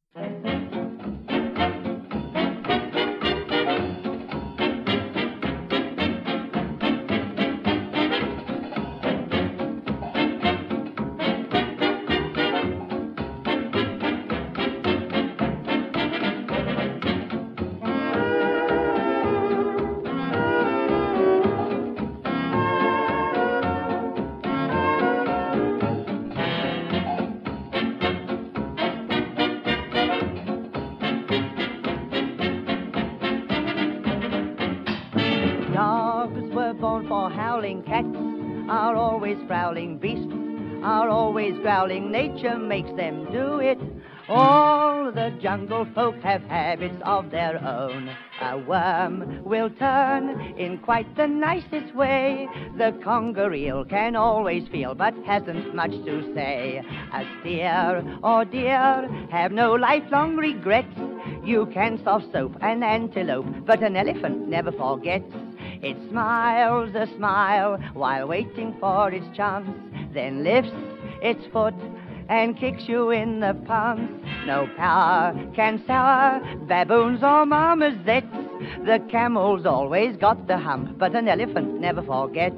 Dogs were born for howling, cats are always prowling, beasts are always growling, nature makes them do it. All the jungle folk have habits of their own. A worm will turn in quite the nicest way. The conger eel can always feel but hasn't much to say. A steer or deer have no lifelong regrets. You can soft soap an antelope, but an elephant never forgets. It smiles a smile while waiting for its chance, then lifts its foot and kicks you in the pants. No power can sour baboons or marmosets. The camel's always got the hump, but an elephant never forgets.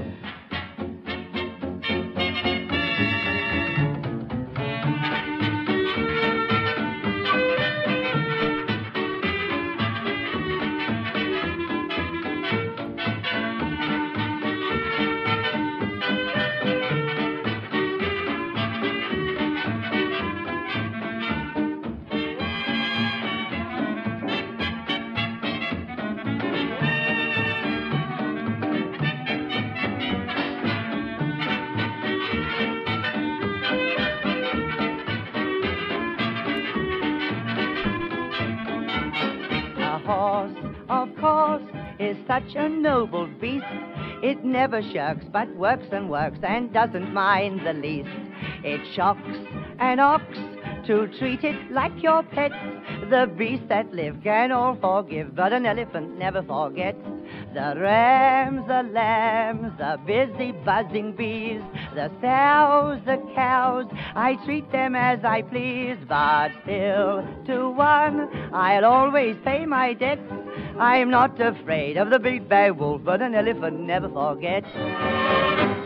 Horse, of course, is such a noble beast. It never shirks but works and doesn't mind the least. It shocks an ox to treat it like your pet. The beasts that live can all forgive, but an elephant never forgets. The rams, the lambs, the busy buzzing bees, the sows, the cows, I treat them as I please. But still, to one, I'll always pay my debts. I'm not afraid of the big bad wolf, but an elephant never forgets.